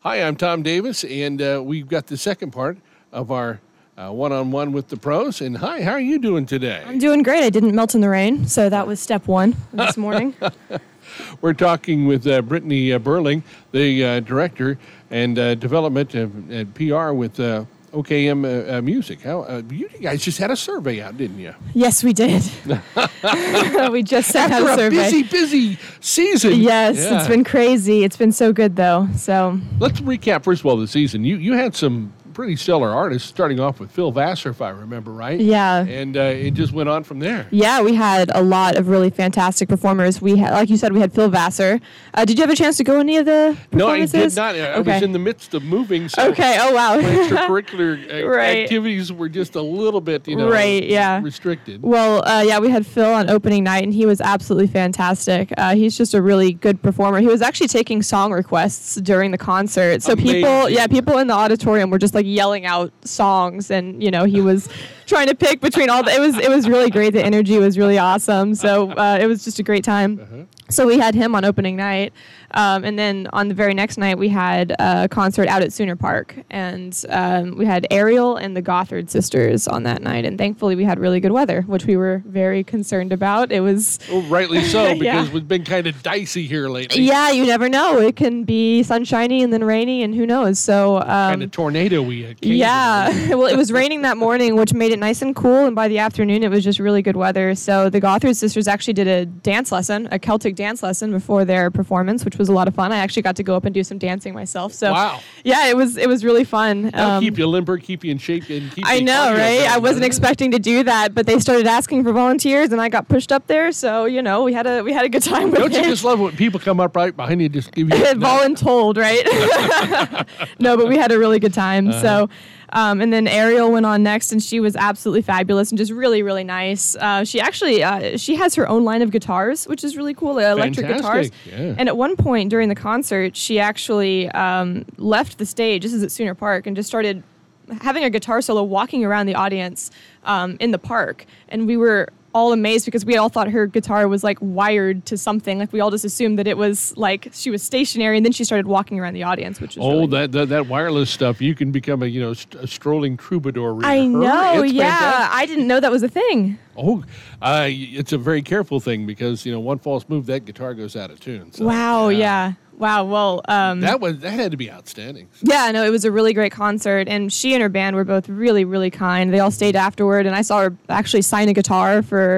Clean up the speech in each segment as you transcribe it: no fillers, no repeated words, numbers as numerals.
Hi, I'm Tom Davis, and we've got the second part of our one-on-one with the pros. And hi, how are you doing today? I'm doing great. I didn't melt in the rain, so that was step one this morning. We're talking with Brittany Burling, the director and development and PR with OKM Music. How you guys just had a survey out, didn't you? Yes, we did. We just had a survey. After a busy season. Yes, yeah. It's been crazy. It's been so good, though. So let's recap, first of all, the season. You had some pretty stellar artists, starting off with Phil Vassar, if I remember right. Yeah. And it just went on from there. Yeah, we had a lot of really fantastic performers. We had, like you said, we had Phil Vassar. Did you have a chance to go any of the performances? No, I did not. I was in the midst of moving. So okay, oh wow. Extracurricular right. activities were just a little bit, right, yeah. restricted. Well, yeah, we had Phil on opening night, and he was absolutely fantastic. He's just a really good performer. He was actually taking song requests during the concert. So Amazing. people in the auditorium were just like yelling out songs, and he was trying to pick between all it was really great. The energy was really awesome. So it was just a great time. Uh-huh. So we had him on opening night, and then on the very next night we had a concert out at Sooner Park, and we had Ariel and the Gothard Sisters on that night, and thankfully we had really good weather, which we were very concerned about. It was rightly so, because yeah. It's been kind of dicey here lately. Yeah, you never know. It can be sunshiny and then rainy, and who knows. So kind of tornado-y. Yeah, well, it was raining that morning, which made it nice and cool, and by the afternoon it was just really good weather. So the Gothard Sisters actually did a dance lesson, a Celtic dance lesson before their performance, which was a lot of fun. I actually got to go up and do some dancing myself. So wow. Yeah, it was really fun. That'll keep you limber, keep you in shape, and keep I know, right? I wasn't expecting to do that, but they started asking for volunteers, and I got pushed up there. So we had a good time with it. Don't you just love when people come up right behind you and just give you voluntold, right? No, but we had a really good time. Uh-huh. So. And then Ariel went on next, and she was absolutely fabulous and just really, really nice. She actually she has her own line of guitars, which is really cool, electric guitars. Yeah. And at one point during the concert, she actually left the stage. This is at Sooner Park, and just started having a guitar solo, walking around the audience in the park. And we were all amazed because we all thought her guitar was like wired to something. Like we all just assumed that it was like she was stationary, and then she started walking around the audience, which was really that wireless stuff. You can become a strolling troubadour. I know, it's yeah. fantastic. I didn't know that was a thing. Oh, it's a very careful thing because one false move, that guitar goes out of tune. So, wow, yeah. Wow, well... that had to be outstanding. Yeah, no, it was a really great concert, and she and her band were both really, really kind. They all stayed afterward, and I saw her actually sign a guitar for,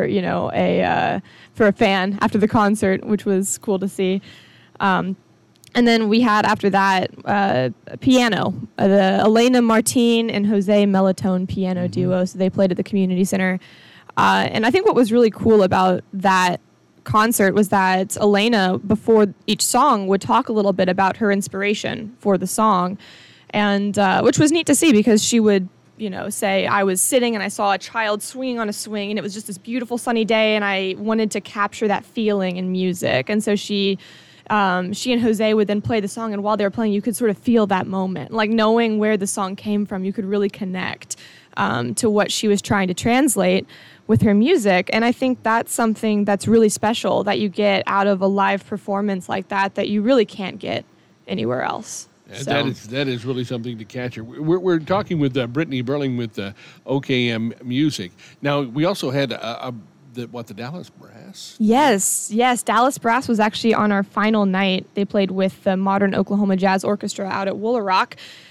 for a fan after the concert, which was cool to see. And then we had, after that, piano. The Elena Martin and Jose Melitone piano duo, so they played at the community center. And I think what was really cool about that concert was that Elena, before each song, would talk a little bit about her inspiration for the song, and which was neat to see because she would, say, I was sitting and I saw a child swinging on a swing, and it was just this beautiful sunny day, and I wanted to capture that feeling in music. And so she and Jose would then play the song, and while they were playing, you could sort of feel that moment, like knowing where the song came from. You could really connect to what she was trying to translate with her music. And I think that's something that's really special that you get out of a live performance like that you really can't get anywhere else. So. That is really something to capture. We're talking with Brittany Burling with OKM Music. Now, we also had the Dallas Brass? Yes. Dallas Brass was actually on our final night. They played with the Modern Oklahoma Jazz Orchestra out at Woolaroc.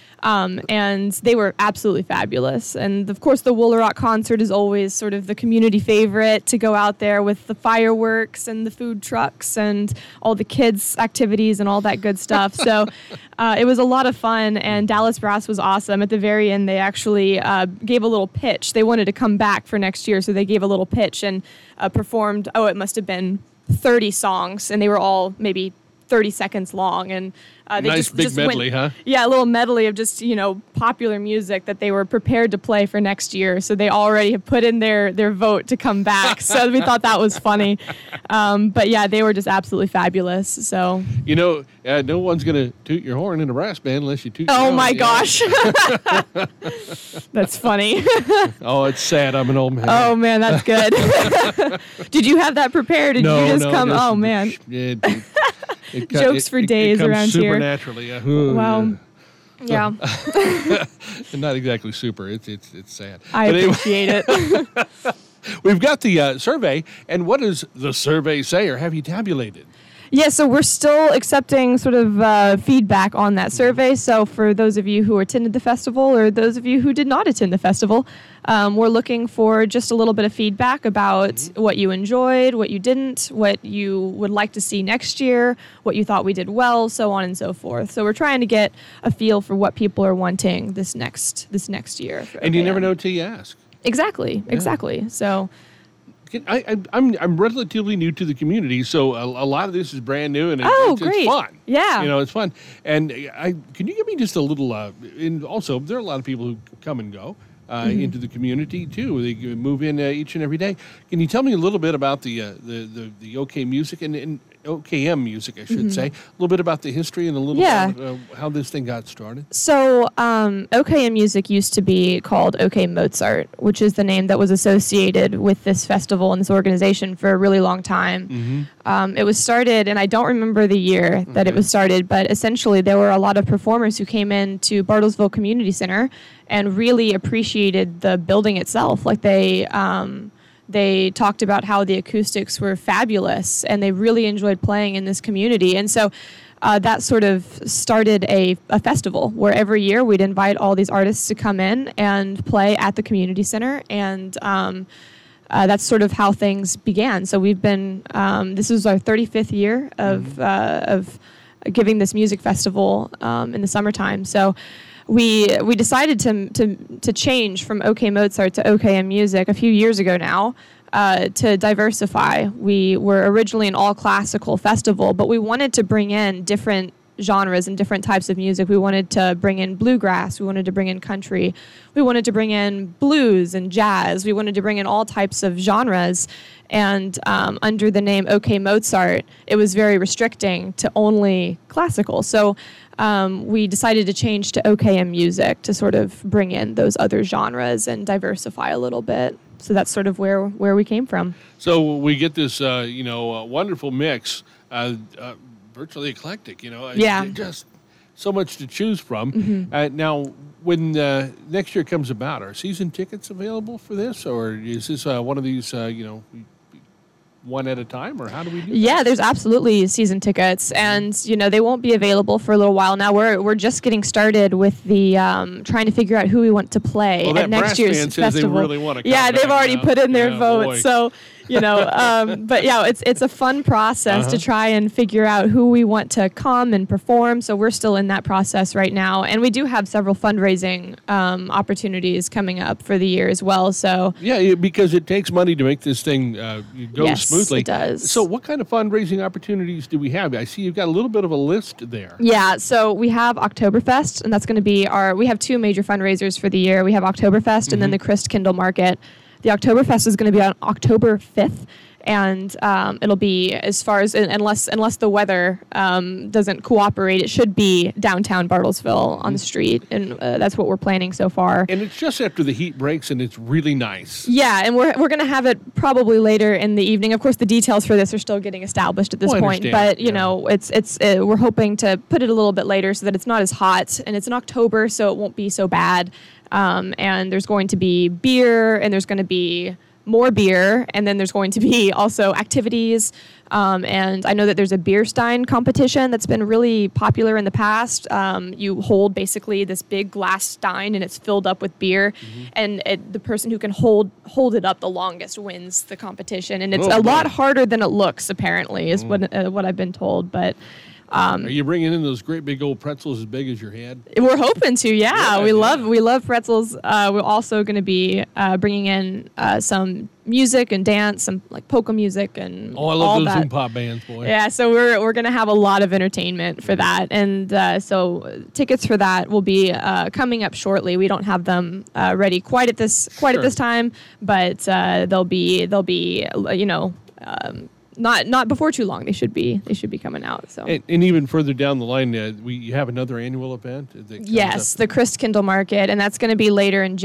And they were absolutely fabulous. And, of course, the Woolaroc concert is always sort of the community favorite to go out there with the fireworks and the food trucks and all the kids' activities and all that good stuff. So it was a lot of fun, and Dallas Brass was awesome. At the very end, they actually gave a little pitch. They wanted to come back for next year, so they gave a little pitch and performed, it must have been 30 songs, and they were all maybe 30 seconds long, and they nice big medley, went, huh? Yeah, a little medley of just popular music that they were prepared to play for next year. So they already have put in their vote to come back. So we thought that was funny, but yeah, they were just absolutely fabulous. So no one's gonna toot your horn in a brass band unless you toot. Oh my gosh, that's funny. Oh, it's sad. I'm an old man. Oh man, that's good. Did you have that prepared? Did you just come? Oh man. Jokes for days comes around here. supernaturally. Wow. Yeah, Not exactly super. It's sad. I But anyway, appreciate it. we've got the survey, and what does the survey say, or have you tabulated? Yeah, so we're still accepting sort of feedback on that survey. So for those of you who attended the festival or those of you who did not attend the festival, we're looking for just a little bit of feedback about what you enjoyed, what you didn't, what you would like to see next year, what you thought we did well, so on and so forth. So we're trying to get a feel for what people are wanting this next year. And you never know till you ask. Exactly. So. I'm relatively new to the community, so a lot of this is brand new, and great. it's fun. Yeah. It's fun. And can you give me just a little? And also, there are a lot of people who come and go into the community too. They move in each and every day. Can you tell me a little bit about the OK Music and OKM Music, I should say, a little bit about the history and a little bit how this thing got started? So OKM Music used to be called OK Mozart, which is the name that was associated with this festival and this organization for a really long time. It was started, and I don't remember the year that it was started, but essentially there were a lot of performers who came into Bartlesville Community Center and really appreciated the building itself. Like they talked about how the acoustics were fabulous, and they really enjoyed playing in this community. And so that sort of started a festival where every year we'd invite all these artists to come in and play at the community center. And that's sort of how things began. So we've been, this is our 35th year of giving this music festival in the summertime. So we decided to change from OK Mozart to OKM Music a few years ago now to diversify. We were originally an all-classical festival, but we wanted to bring in different genres and different types of music. We wanted to bring in bluegrass. We wanted to bring in country. We wanted to bring in blues and jazz. We wanted to bring in all types of genres. And under the name OK Mozart, it was very restricting to only classical. So we decided to change to OKM Music to sort of bring in those other genres and diversify a little bit. So that's sort of where we came from. So we get this, wonderful mix, virtually eclectic. Just so much to choose from. Now, when next year comes about, are season tickets available for this, or is this one of these, one at a time, or how do we do that? Yeah, there's absolutely season tickets, and they won't be available for a little while now. We're just getting started with the trying to figure out who we want to play at next year's festival. Says they really want to come yeah, they've already put in their vote, boy. so but yeah, it's a fun process to try and figure out who we want to come and perform. So we're still in that process right now, and we do have several fundraising opportunities coming up for the year as well. So yeah, because it takes money to make this thing go smoothly. It does. So what kind of fundraising opportunities do we have? I see you've got a little bit of a list there. Yeah, so we have Oktoberfest, and that's going to be we have two major fundraisers for the year. We have Oktoberfest and then the Christkindl Market. The Oktoberfest is going to be on October 5th, and it'll be, as far as, unless the weather doesn't cooperate, it should be downtown Bartlesville on the street, and that's what we're planning so far. And it's just after the heat breaks, and it's really nice. Yeah, and we're going to have it probably later in the evening. Of course, the details for this are still getting established at this point, but it's we're hoping to put it a little bit later so that it's not as hot, and it's in October, so it won't be so bad. And there's going to be beer, and there's going to be more beer, and then there's going to be also activities. And I know that there's a beer stein competition that's been really popular in the past. You hold basically this big glass stein, and it's filled up with beer, and the person who can hold it up the longest wins the competition. And it's a lot harder than it looks, apparently, is what I've been told. But are you bringing in those great big old pretzels as big as your head? We're hoping to, we love pretzels. We're also going to be bringing in some music and dance, some like polka music and I love those Zoom-pop bands, boy. Yeah, so we're going to have a lot of entertainment for that, and so tickets for that will be coming up shortly. We don't have them ready quite at this time, but they'll be not before too long. They should be coming out. So and even further down the line, you have another annual event. Yes, the Christkindl Market, and that's going to be later in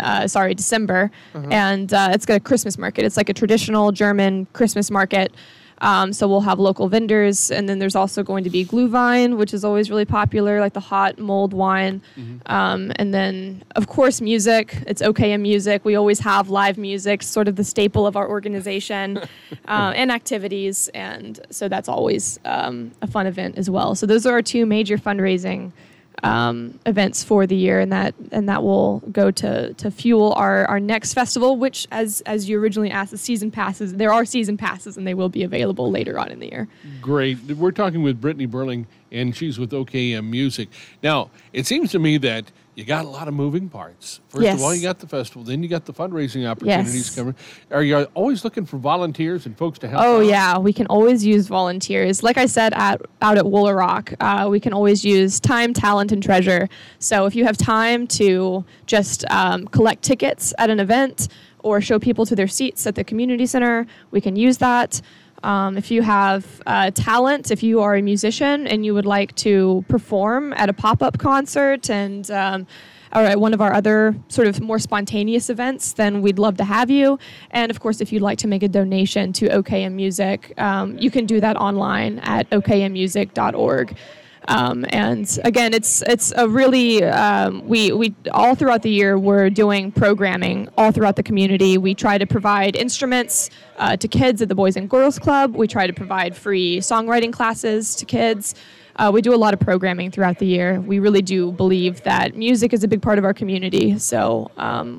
December, and it's got a Christmas market. It's like a traditional German Christmas market. So we'll have local vendors, and then there's also going to be Glühwein, which is always really popular, like the hot mulled wine. And then, of course, music. It's OKM Music. We always have live music, sort of the staple of our organization, and activities. And so that's always a fun event as well. So those are our two major fundraising events for the year, and that will go to fuel our next festival, which, as you originally asked, the season passes. There are season passes, and they will be available later on in the year. Great. We're talking with Brittany Burling, and she's with OKM Music. Now, it seems to me that you got a lot of moving parts. First of all, you got the festival, then you got the fundraising opportunities coming. Are you always looking for volunteers and folks to help out? Yeah, we can always use volunteers. Like I said, out at Wooler Rock, we can always use time, talent, and treasure. So if you have time to just collect tickets at an event or show people to their seats at the community center, we can use that. If you have talent, if you are a musician and you would like to perform at a pop-up concert and or at one of our other sort of more spontaneous events, then we'd love to have you. And of course, if you'd like to make a donation to OKM Music, you can do that online at okmmusic.org. And again, it's a really, we all throughout the year, we're doing programming all throughout the community. We try to provide instruments to kids at the Boys and Girls Club. We try to provide free songwriting classes to kids. We do a lot of programming throughout the year. We really do believe that music is a big part of our community. So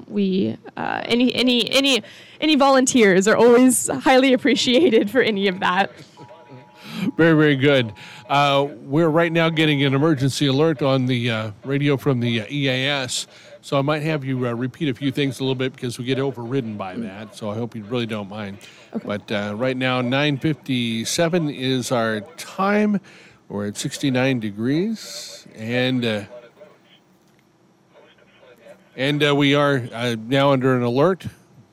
any volunteers are always highly appreciated for any of that. Very, very good. We're right now getting an emergency alert on the radio from the EAS, so I might have you repeat a few things a little bit because we get overridden by that, so I hope you really don't mind. Okay. But right now, 9:57 is our time. We're at 69 degrees, and we are now under an alert.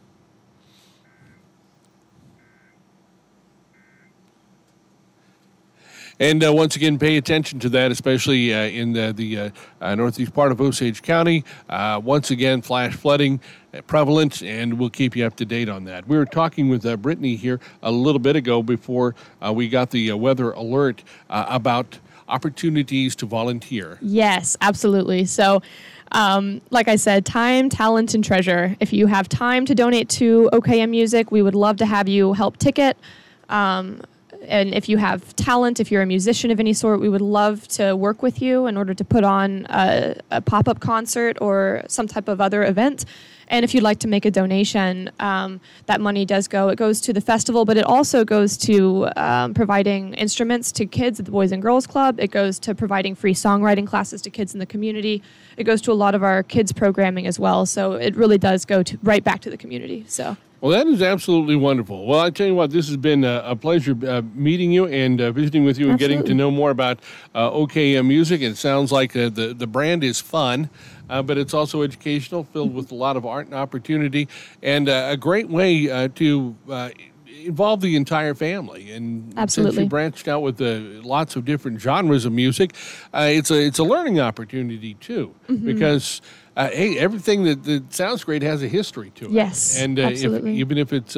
And once again, pay attention to that, especially in the northeast part of Osage County. Once again, flash flooding prevalent, and we'll keep you up to date on that. We were talking with Brittany here a little bit ago before we got the weather alert about opportunities to volunteer. Yes, absolutely. So, like I said, time, talent, and treasure. If you have time to donate to OKM Music, we would love to have you help ticket. And if you have talent, if you're a musician of any sort, we would love to work with you in order to put on a pop-up concert or some type of other event. And if you'd like to make a donation, that money does go. It goes to the festival, but it also goes to providing instruments to kids at the Boys and Girls Club. It goes to providing free songwriting classes to kids in the community. It goes to a lot of our kids' programming as well. So it really does go right back to the community. So. Well, that is absolutely wonderful. Well, I tell you what, this has been a pleasure meeting you and visiting with you and getting to know more about OKM Music. It sounds like the brand is fun, but it's also educational, filled with a lot of art and opportunity, and a great way to involve the entire family. And absolutely. Since you branched out with lots of different genres of music, it's a learning opportunity too, because hey, everything that sounds great has a history to it. Yes, and absolutely. even if it's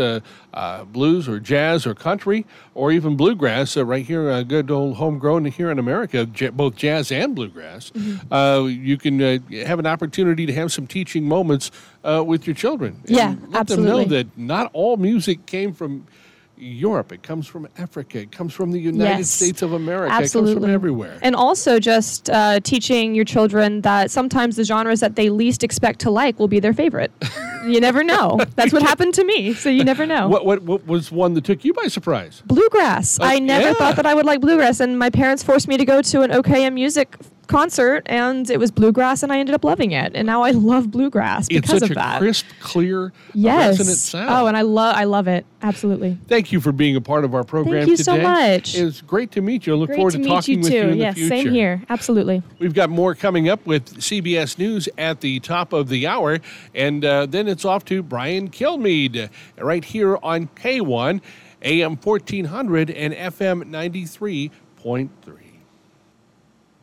blues or jazz or country or even bluegrass, right here, good old homegrown here in America, both jazz and bluegrass, you can have an opportunity to have some teaching moments with your children. Yeah, and let absolutely. them know that not all music came from Europe. It comes from Africa. It comes from the United States of America. Absolutely. It comes from everywhere. And also just teaching your children that sometimes the genres that they least expect to like will be their favorite. You never know. That's what happened to me, so you never know. What was one that took you by surprise? Bluegrass. I never thought that I would like bluegrass, and my parents forced me to go to an OKM Music concert, and it was bluegrass, and I ended up loving it. And now I love bluegrass because of that. It's such a crisp, clear, resonant sound. Oh, and I love it. Absolutely. Thank you for being a part of our program today. Thank you so much. It was great to meet you. I look forward to talking with you in the future. Yes, same here. Absolutely. We've got more coming up with CBS News at the top of the hour, and then it's off to Brian Kilmeade right here on K1, AM 1400 and FM 93.3.